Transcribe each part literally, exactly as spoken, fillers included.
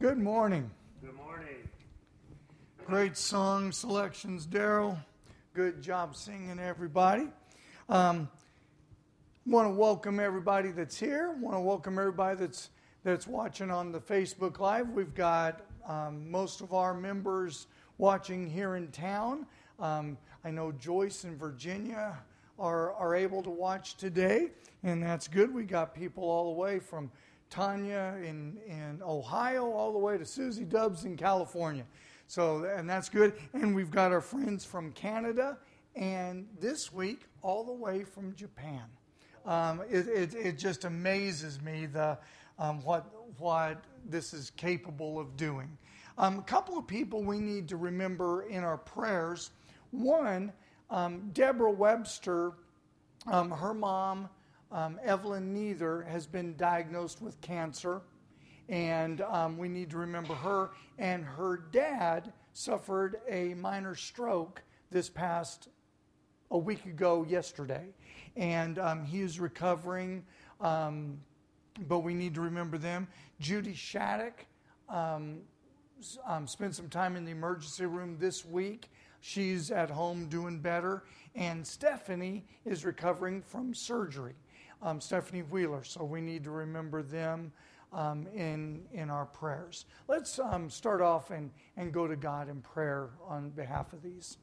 Good morning. Good morning. Great song selections, Daryl. Good job singing, everybody. Um, want to welcome everybody that's here. Want to welcome everybody that's that's watching on the Facebook Live. We've got um, most of our members watching here in town. Um, I know Joyce and Virginia are are able to watch today, and that's good. We got people all the way from Tanya in, in Ohio, all the way to Susie Dubs in California. So, and that's good. And we've got our friends from Canada, and this week, all the way from Japan. Um, it, it, it just amazes me the um, what what this is capable of doing. Um, a couple of people we need to remember in our prayers. One, um, Deborah Webster, um, her mom, Um, Evelyn Neither, has been diagnosed with cancer, and um, we need to remember her. And her dad suffered a minor stroke this past a week ago yesterday, and um, he is recovering, um, but we need to remember them. Judy Shattuck um, um, spent some time in the emergency room this week. She's at home doing better, and Stephanie is recovering from surgery. Um, Stephanie Wheeler, so we need to remember them um, in in our prayers. Let's um, start off and, and go to God in prayer on behalf of these.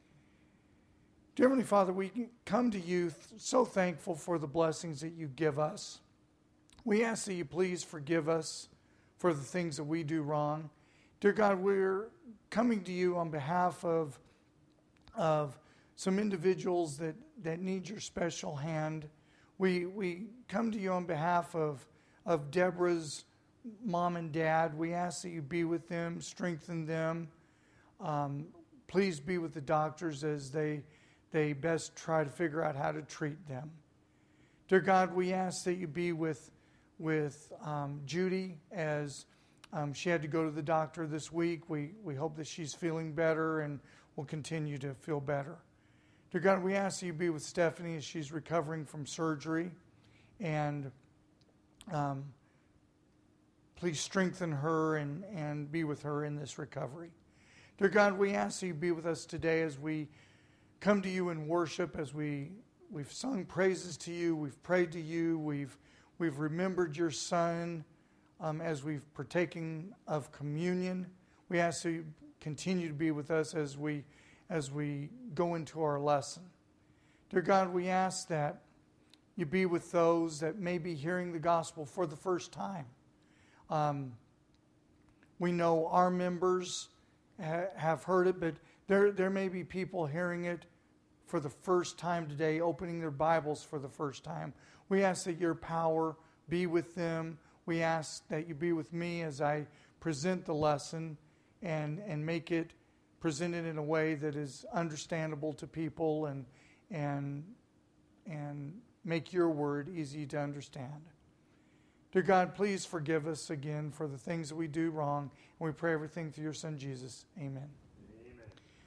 Dear Heavenly Father, we come to you th- so thankful for the blessings that you give us. We ask that you please forgive us for the things that we do wrong. Dear God, we're coming to you on behalf of, of some individuals that, that need your special hand. We we come to you on behalf of, of Deborah's mom and dad. We ask that you be with them, strengthen them. Um, please be with the doctors as they they best try to figure out how to treat them. Dear God, we ask that you be with with um, Judy as um, she had to go to the doctor this week. We we hope that she's feeling better and will continue to feel better. Dear God, we ask that you be with Stephanie as she's recovering from surgery, and um, please strengthen her and, and be with her in this recovery. Dear God, we ask that you be with us today as we come to you in worship, as we, we've sung praises to you, we've prayed to you, we've, we've remembered your Son um, as we've partaken of communion. We ask that you continue to be with us as we as we go into our lesson. Dear God, we ask that you be with those that may be hearing the gospel for the first time. Um, we know our members ha- have heard it, but there, there may be people hearing it for the first time today, opening their Bibles for the first time. We ask that your power be with them. We ask that you be with me as I present the lesson and, and make it presented in a way that is understandable to people and and and make your word easy to understand. Dear God, please forgive us again for the things that we do wrong, and we pray everything through your Son Jesus. Amen. Amen.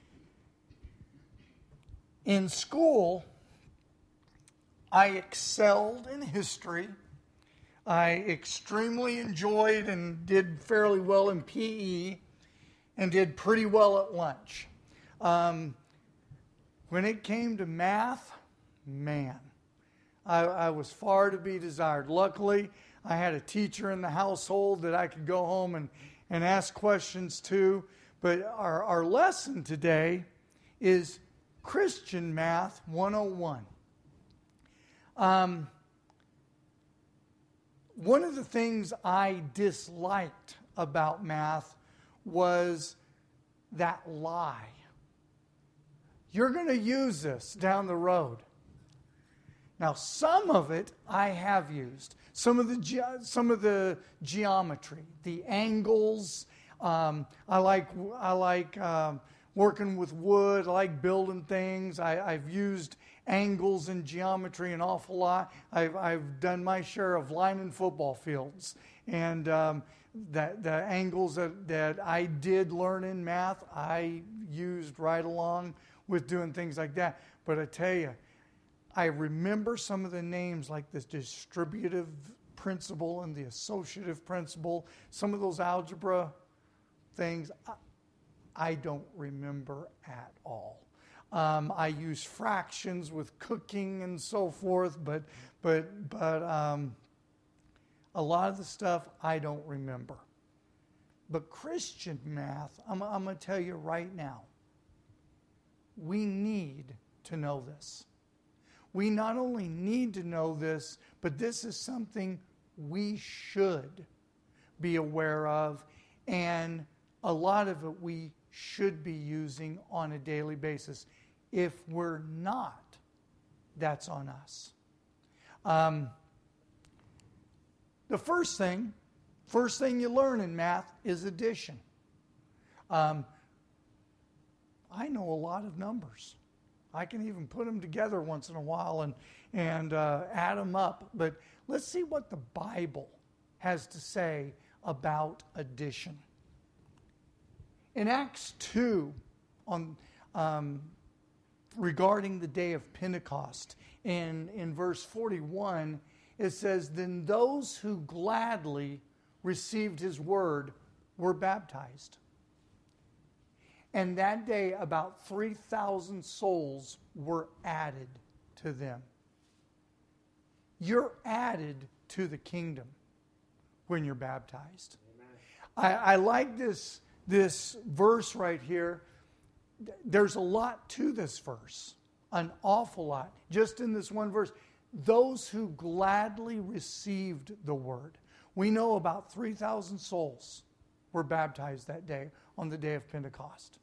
In school, I excelled in history. I extremely enjoyed and did fairly well in P E. And did pretty well at lunch. Um, when it came to math, man, I, I was far to be desired. Luckily, I had a teacher in the household that I could go home and, and ask questions to. But our, our lesson today is Christian Math one oh one. Um, one of the things I disliked about math was that lie. You're going to use this down the road. Now, some of it I have used. Some of the ge- some of the geometry, the angles. Um, I like I like um, working with wood. I like building things. I, I've used angles and geometry an awful lot. I've I've done my share of lining football fields, and um, that the angles that, that I did learn in math, I used right along with doing things like that. But I tell you, I remember some of the names like this distributive principle and the associative principle, some of those algebra things, I, I don't remember at all. Um, I use fractions with cooking and so forth, but but but um, a lot of the stuff I don't remember. But Christian math, I'm, I'm going to tell you right now, we need to know this. We not only need to know this, but this is something we should be aware of, and a lot of it we should be using on a daily basis. If we're not, that's on us. Um, the first thing, first thing you learn in math is addition. Um, I know a lot of numbers. I can even put them together once in a while and, and uh, add them up. But let's see what the Bible has to say about addition. In Acts two, on um, regarding the day of Pentecost, in, in verse forty-one, it says, "Then those who gladly received his word were baptized. And that day about three thousand souls were added to them." You're added to the kingdom when you're baptized. I, I like this, this verse right here. There's a lot to this verse, an awful lot. Just in this one verse, those who gladly received the word. We know about three thousand souls were baptized that day on the day of Pentecost.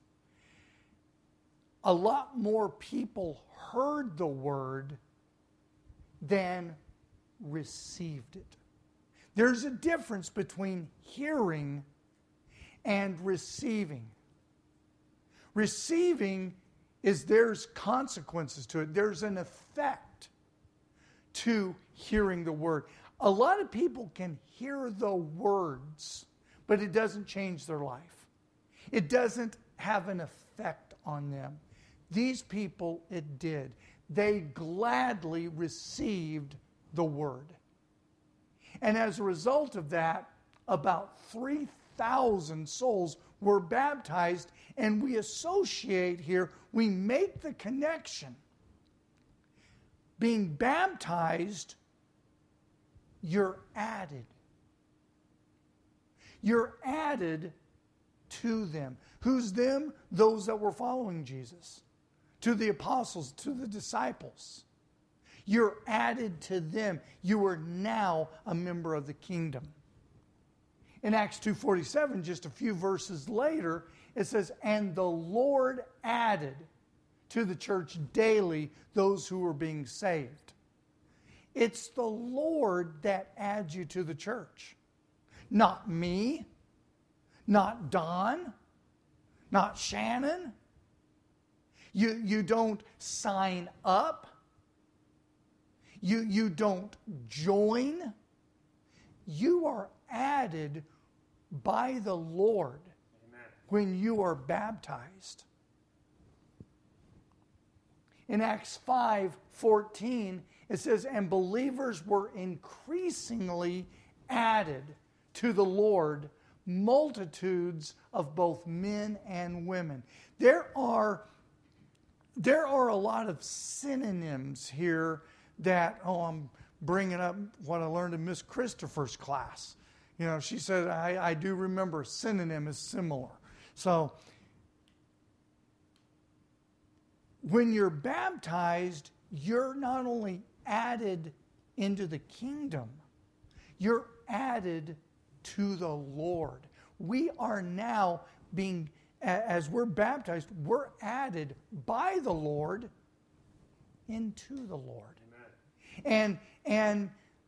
A lot more people heard the word than received it. There's a difference between hearing and receiving. Receiving is there's consequences to it. There's an effect to hearing the word. A lot of people can hear the words, but it doesn't change their life. It doesn't have an effect on them. These people, it did. They gladly received the word. And as a result of that, about three thousand souls were baptized, and we associate here, we make the connection. Being baptized, you're added. You're added to them. Who's them? Those that were following Jesus. To the apostles, to the disciples. You're added to them. You are now a member of the kingdom. In Acts two forty-seven, just a few verses later, it says, "And the Lord added to the church daily those who were being saved." It's the Lord that adds you to the church. Not me, not Don, not Shannon. You, you don't sign up. You, you don't join. You are added by the Lord. Amen. When you are baptized. In Acts five fourteen, it says, "And believers were increasingly added to the Lord, multitudes of both men and women." There are, there are a lot of synonyms here that, oh, I'm bringing up what I learned in Miss Christopher's class. You know, she said, I, I do remember synonym is similar. So, when you're baptized, you're not only added into the kingdom, you're added to the Lord. We are now being, as we're baptized, we're added by the Lord into the Lord. Amen. And, and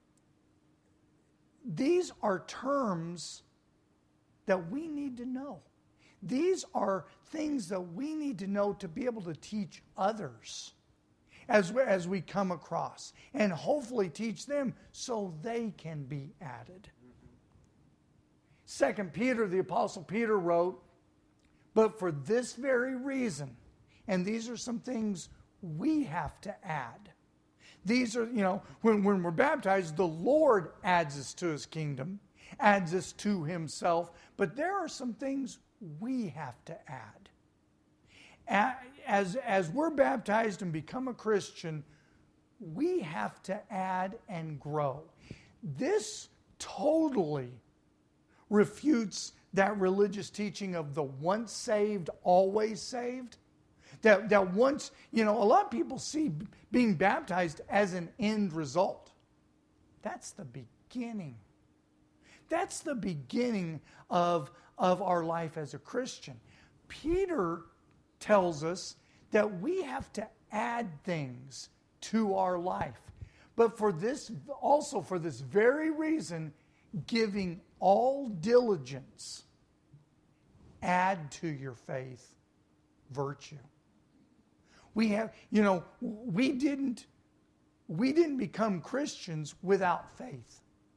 these are terms that we need to know. These are things that we need to know to be able to teach others as we, as we come across, and hopefully teach them so they can be added. Second Peter, the Apostle Peter wrote, "But for this very reason," and these are some things we have to add, These are, you know, when, when we're baptized, the Lord adds us to his kingdom, adds us to himself. But there are some things we have to add. As, as we're baptized and become a Christian, we have to add and grow. This totally refutes that religious teaching of the once saved, always saved. That, that once, you know, a lot of people see being baptized as an end result. That's the beginning. That's the beginning of, of our life as a Christian. Peter tells us that we have to add things to our life. But for this, also for this very reason, giving all diligence, add to your faith virtue. We have, you know, we didn't, we didn't become Christians without faith.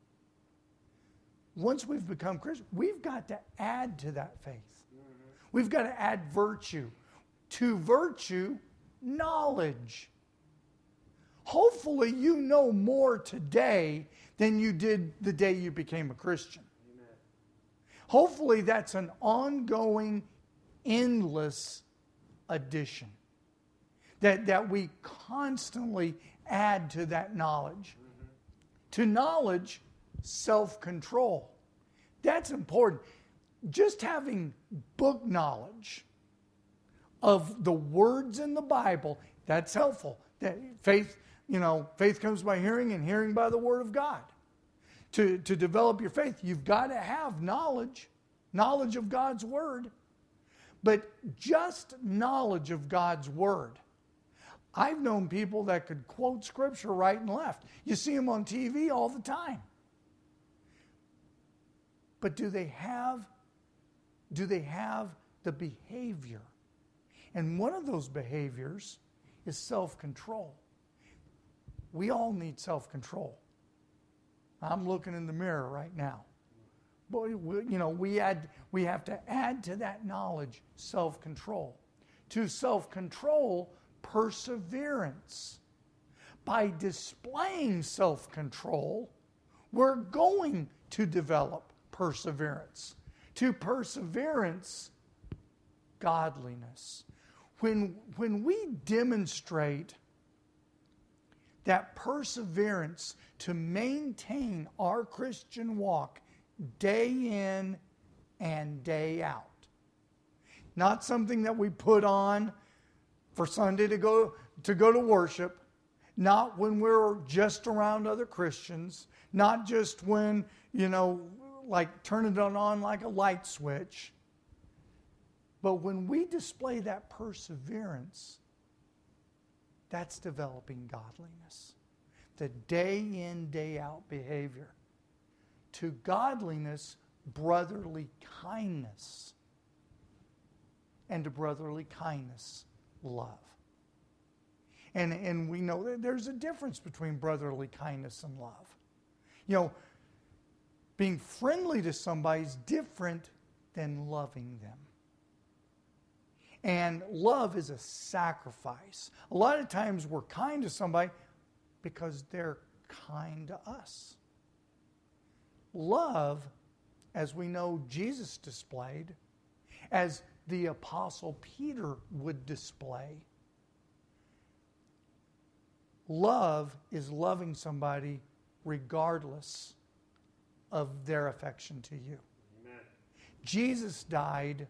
Once we've become Christians, we've got to add to that faith. Mm-hmm. We've got to add virtue. To virtue, knowledge. Hopefully you know more today than you did the day you became a Christian. Amen. Hopefully that's an ongoing, endless addition. That, that we constantly add to that knowledge. Mm-hmm. To knowledge, self-control. That's important. Just having book knowledge of the words in the Bible, that's helpful. That faith, you know, faith comes by hearing and hearing by the Word of God. To, to develop your faith, you've got to have knowledge, knowledge of God's Word. But just knowledge of God's Word. I've known people that could quote Scripture right and left. You see them on T V all the time. But do they have, do they have the behavior? And one of those behaviors is self-control. We all need self-control. I'm looking in the mirror right now. But you know, we add, we have to add to that knowledge self-control. To self-control, perseverance. By displaying self-control, we're going to develop perseverance. To perseverance, godliness. When, when we demonstrate that perseverance to maintain our Christian walk day in and day out, not something that we put on for Sunday to go to go to worship, not when we're just around other Christians, not just when, you know, like turning it on like a light switch, but when we display that perseverance, that's developing godliness. The day in, day out behavior. To godliness, brotherly kindness. And to brotherly kindness, love. And, and we know that there's a difference between brotherly kindness and love. You know, being friendly to somebody is different than loving them. And love is a sacrifice. A lot of times we're kind to somebody because they're kind to us. Love, as we know Jesus displayed, as the Apostle Peter would display, love is loving somebody regardless of their affection to you. Amen. Jesus died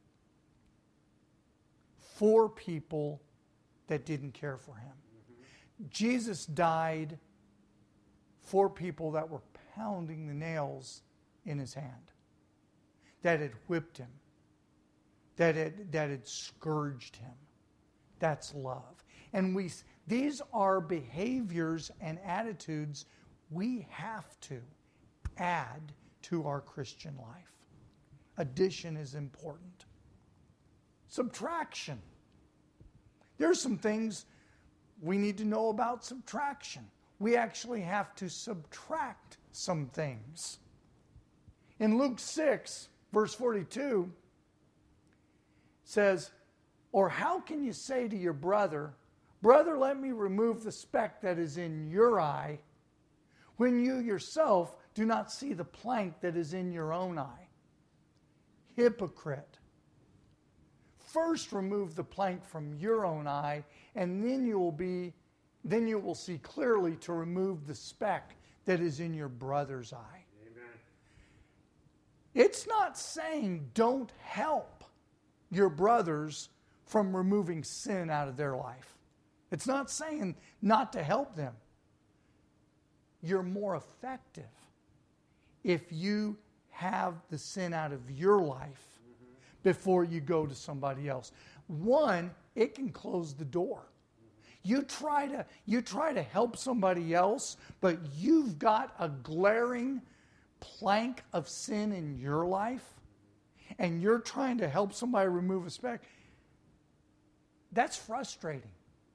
for people that didn't care for him. Mm-hmm. Jesus died for people that were pounding the nails in his hand, that had whipped him, that had, that had scourged him. That's love. And we these are behaviors and attitudes we have to add to our Christian life. Addition is important. Subtraction. There's some things we need to know about subtraction. We actually have to subtract some things. In Luke six, verse forty-two, says, "Or how can you say to your brother, Brother, let me remove the speck that is in your eye, when you yourself do not see the plank that is in your own eye. Hypocrite. First remove the plank from your own eye, and then you will be, then you will see clearly to remove the speck that is in your brother's eye. Amen. It's not saying don't help your brothers from removing sin out of their life. It's not saying not to help them. You're more effective if you have the sin out of your life before you go to somebody else. One, it can close the door. You try to you try to help somebody else, but you've got a glaring plank of sin in your life, and you're trying to help somebody remove a speck. That's frustrating.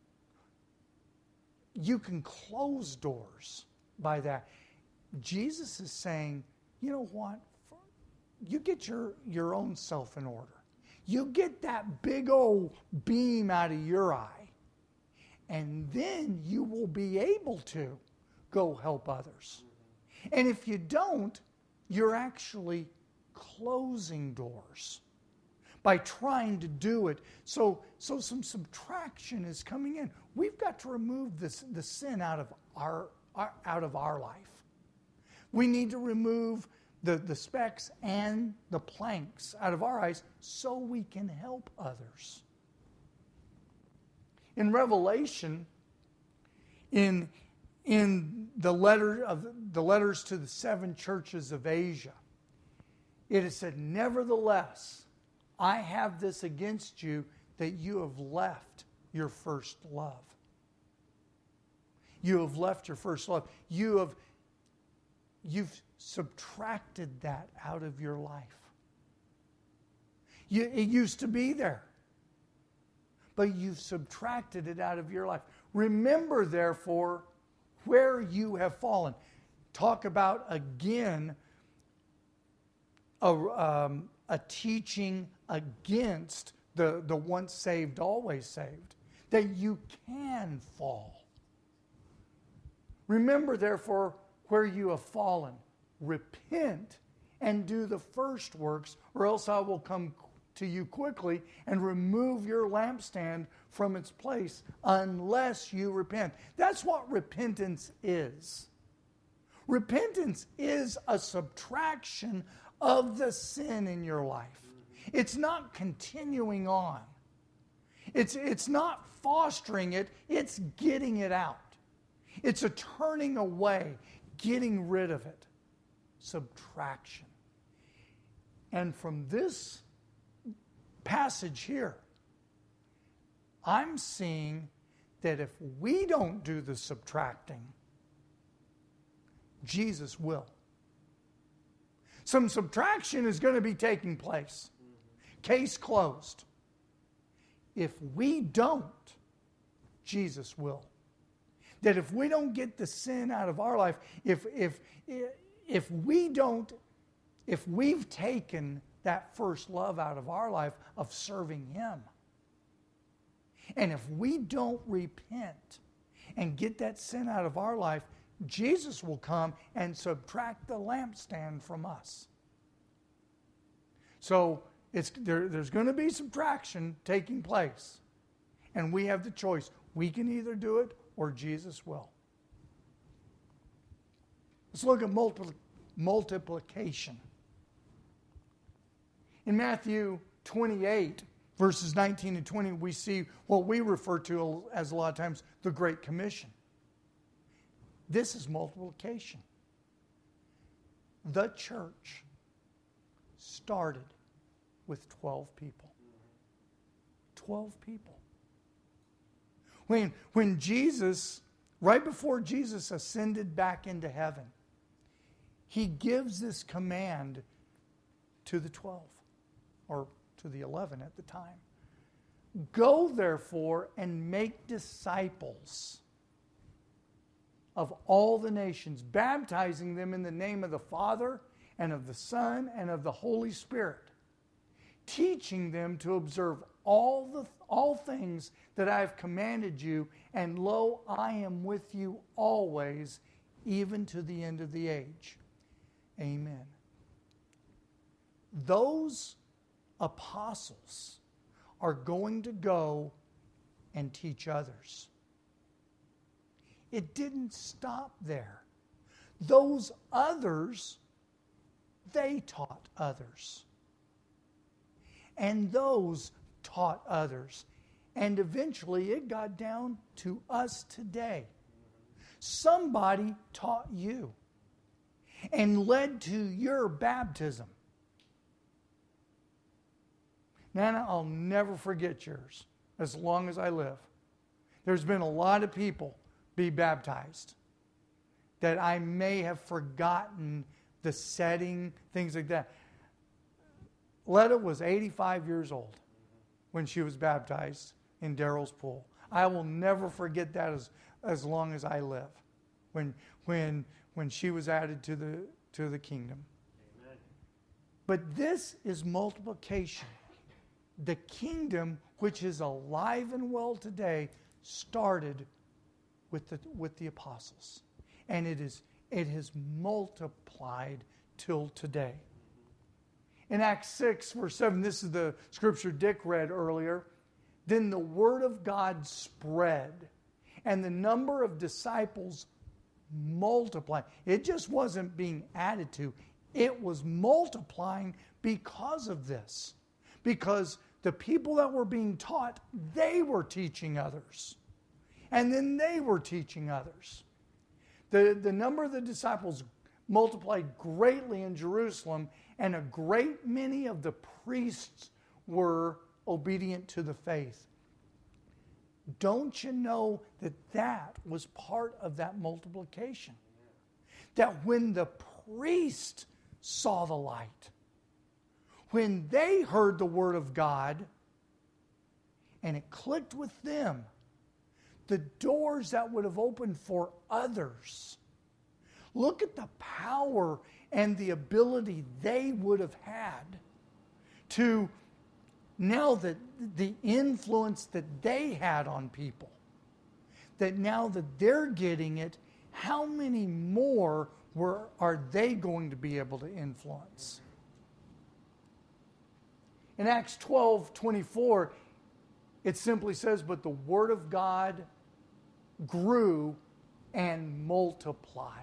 You can close doors by that. Jesus is saying, you know what? You get your, your own self in order. You get that big old beam out of your eye, and then you will be able to go help others. And if you don't, you're actually closing doors by trying to do it. So, so some subtraction is coming in. We've got to remove this, the sin out of our, our out of our life. We need to remove the, the specks and the planks out of our eyes so we can help others. In Revelation, in, in the letter of the letters to the seven churches of Asia, it is said, nevertheless, I have this against you, that you have left your first love. You have left your first love. You have You've subtracted that out of your life. You, it used to be there, but you've subtracted it out of your life. Remember, therefore, where you have fallen. Talk about, again, a, um, a teaching against the, the once saved, always saved, that you can fall. Remember, therefore, where you have fallen. Repent and do the first works, or else I will come to you quickly and remove your lampstand from its place unless you repent. That's what repentance is. Repentance is a subtraction of the sin in your life. It's not continuing on. It's, it's not fostering it, it's getting it out. It's a turning away, getting rid of it. Subtraction. And from this passage here, I'm seeing that if we don't do the subtracting, Jesus will. Some subtraction is going to be taking place. Case closed. If we don't, Jesus will. That if we don't get the sin out of our life, if if if we don't, if we've taken that first love out of our life of serving Him, and if we don't repent and get that sin out of our life, Jesus will come and subtract the lampstand from us. So it's there, there's going to be subtraction taking place, and we have the choice. We can either do it or Jesus will. Let's look at multipl- multiplication. In Matthew twenty-eight, verses nineteen and twenty, we see what we refer to as a lot of times the Great Commission. This is multiplication. The church started with twelve people. twelve people. When, when Jesus, right before Jesus ascended back into heaven, He gives this command to the twelve, or to the eleven at the time. Go, therefore, and make disciples of all the nations, baptizing them in the name of the Father, and of the Son, and of the Holy Spirit, teaching them to observe all the all things that I have commanded you, and lo, I am with you always, even to the end of the age. Amen. Those apostles are going to go and teach others. It didn't stop there. Those others, they taught others. And those taught others. And eventually it got down to us today. Somebody taught you and led to your baptism. Nana, I'll never forget yours as long as I live. There's been a lot of people be baptized that I may have forgotten the setting, things like that. Letta was eighty-five years old when she was baptized in Daryl's pool. I will never forget that as, as long as I live, when, when, when she was added to the, to the kingdom. Amen. But this is multiplication. The kingdom, which is alive and well today, started with the, with the apostles. And it is it has multiplied till today. In Acts six, verse seven, this is the scripture Dick read earlier. Then the word of God spread, and the number of disciples multiplied. It just wasn't being added to. It was multiplying because of this. Because the people that were being taught, they were teaching others. And then they were teaching others. The, the number of the disciples multiplied greatly in Jerusalem, and a great many of the priests were obedient to the faith. Don't you know that that was part of that multiplication? That when the priest saw the light, when they heard the word of God, and it clicked with them, the doors that would have opened for others. Look at the power and the ability they would have had to, now that the influence that they had on people, that now that they're getting it, how many more were, are they going to be able to influence? In Acts twelve twenty-four, it simply says, but the word of God grew and multiplied.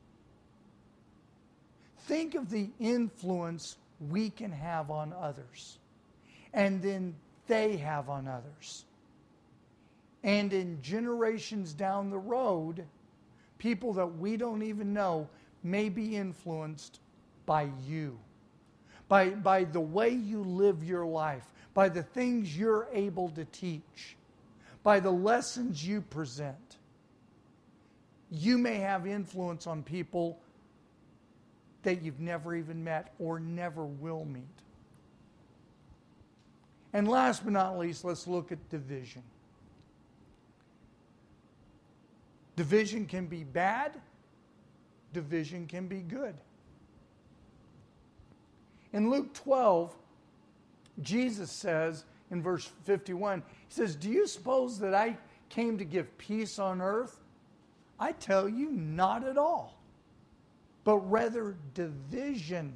Think of the influence we can have on others, and then they have on others. And in generations down the road, people that we don't even know may be influenced by you, by, by the way you live your life, by the things you're able to teach, by the lessons you present. You may have influence on people that you've never even met or never will meet. And last but not least, let's look at division. Division can be bad. Division can be good. In Luke twelve, Jesus says in verse fifty-one, he says, do you suppose that I came to give peace on earth? I tell you, not at all, but rather division.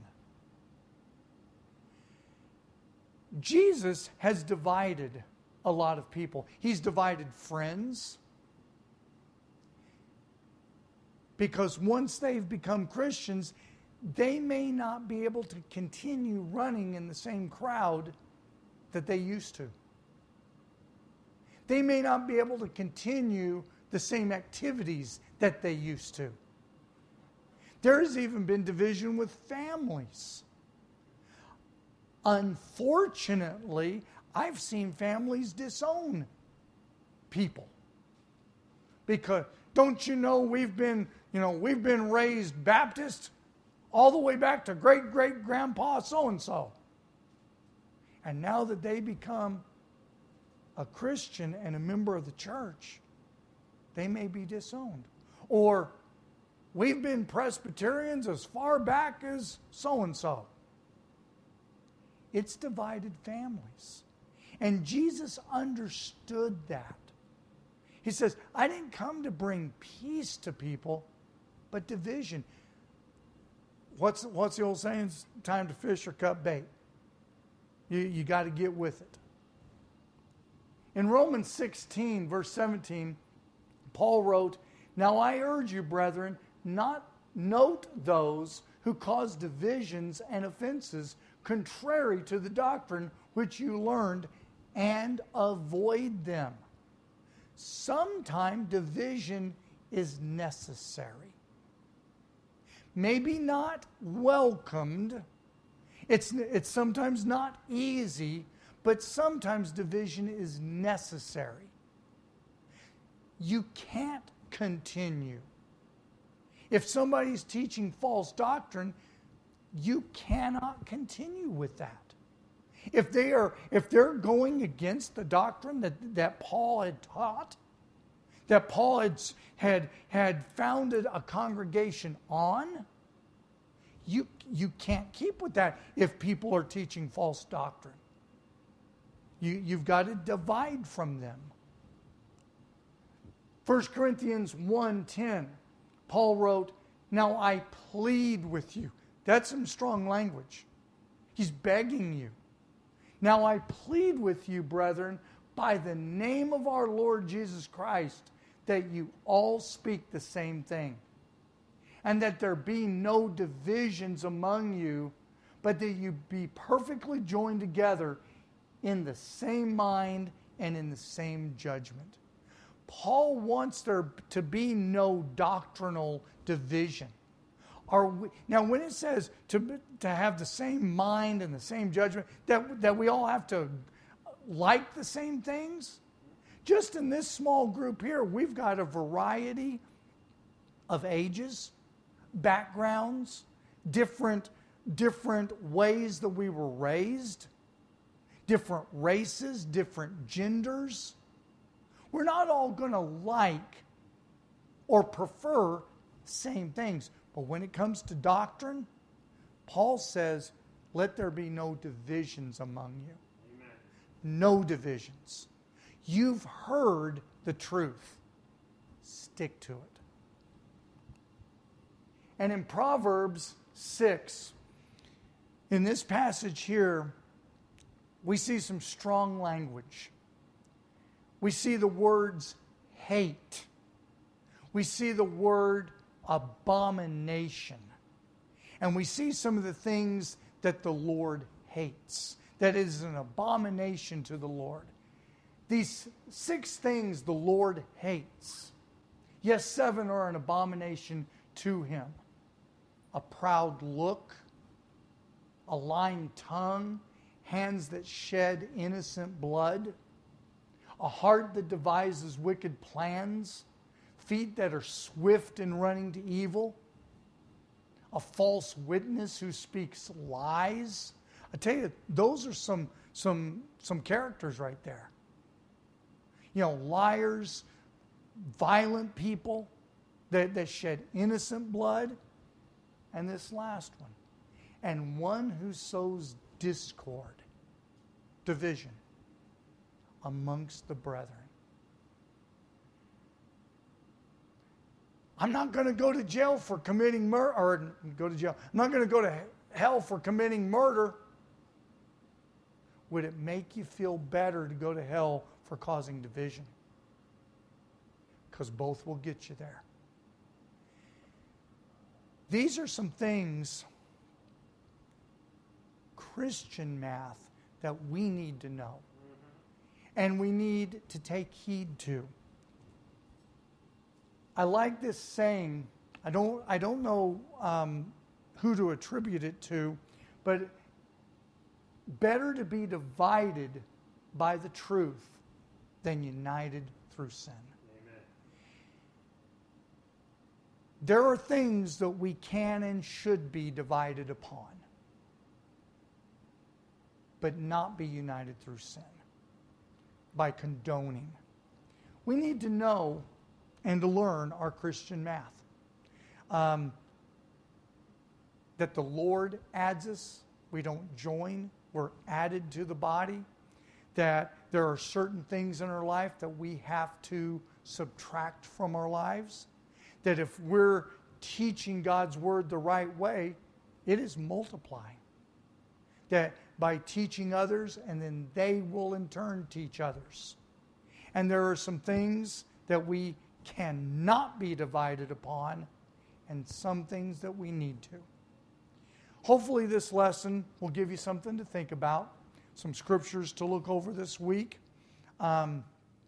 Jesus has divided a lot of people. He's divided friends, because once they've become Christians, they may not be able to continue running in the same crowd that they used to. They may not be able to continue the same activities that they used to. There's even been division with families. Unfortunately, I've seen families disown people. Because don't you know we've been, you know, we've been raised Baptist all the way back to great great grandpa so and so. And now that they become a Christian and a member of the church, they may be disowned. Or we've been Presbyterians as far back as so and so. it's divided families. And Jesus understood that. He says, I didn't come to bring peace to people, but division. What's, what's the old saying? It's time to fish or cut bait. You, you got to get with it. In Romans sixteen, verse seventeen, Paul wrote, Now I urge you, brethren, not note those who cause divisions and offenses contrary to the doctrine which you learned, and avoid them. Sometimes division is necessary. Maybe not welcomed. It's, it's sometimes not easy, but sometimes division is necessary. You can't continue. If somebody's teaching false doctrine, you cannot continue with that. If they are, if they're going against the doctrine that, that Paul had taught, that Paul had, had, had founded a congregation on, you, you can't keep with that if people are teaching false doctrine. You, you've got to divide from them. First Corinthians one ten, Paul wrote, Now I plead with you. That's some strong language. He's begging you. Now I plead with you, brethren, by the name of our Lord Jesus Christ, that you all speak the same thing, and that there be no divisions among you, but that you be perfectly joined together in the same mind and in the same judgment. Paul wants there to be no doctrinal division. Are we, now, when it says to, to have the same mind and the same judgment, that, that we all have to like the same things, just in this small group here, we've got a variety of ages, backgrounds, different, different ways that we were raised, different races, different genders. We're not all going to like or prefer same things. But when it comes to doctrine, Paul says, let there be no divisions among you. Amen. No divisions. You've heard the truth. Stick to it. And in Proverbs six, in this passage here, we see some strong language. We see the words hate. We see the word abomination. And we see some of the things that the Lord hates, that is an abomination to the Lord. These six things the Lord hates. Yes, seven are an abomination to him. A proud look, a lying tongue, hands that shed innocent blood, a heart that devises wicked plans, feet that are swift in running to evil, a false witness who speaks lies. I tell you, those are some, some, some characters right there. You know, liars, violent people that, that shed innocent blood, and this last one. And one who sows discord, division amongst the brethren. I'm not going to go to jail for committing murder, or go to jail. I'm not going to go to hell for committing murder. Would it make you feel better to go to hell for causing division? Because both will get you there. These are some things, Christian math, that we need to know. And we need to take heed to. I like this saying. I don't, I don't know um, who to attribute it to, but better to be divided by the truth than united through sin. Amen. There are things that we can and should be divided upon, but not be united through sin by condoning. We need to know and to learn our Christian math. Um, that the Lord adds us, we don't join. we're added to the body, that there are certain things in our life that we have to subtract from our lives, that if we're teaching God's word the right way, it is multiplying. That by teaching others, and then they will in turn teach others. And there are some things that we cannot be divided upon, and some things that we need to. Hopefully this lesson will give you something to think about, some scriptures to look over this week. Um,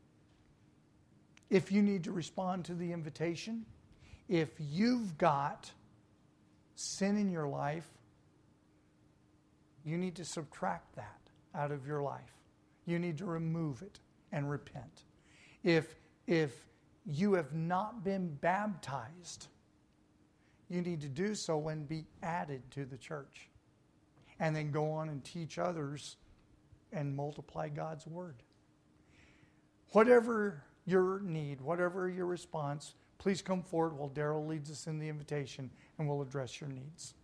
if you need to respond to the invitation, if you've got sin in your life, you need to subtract that out of your life. You need to remove it and repent. If, if you have not been baptized, you need to do so and be added to the church. And then go on and teach others and multiply God's word. Whatever your need, whatever your response, please come forward while Daryl leads us in the invitation and we'll address your needs.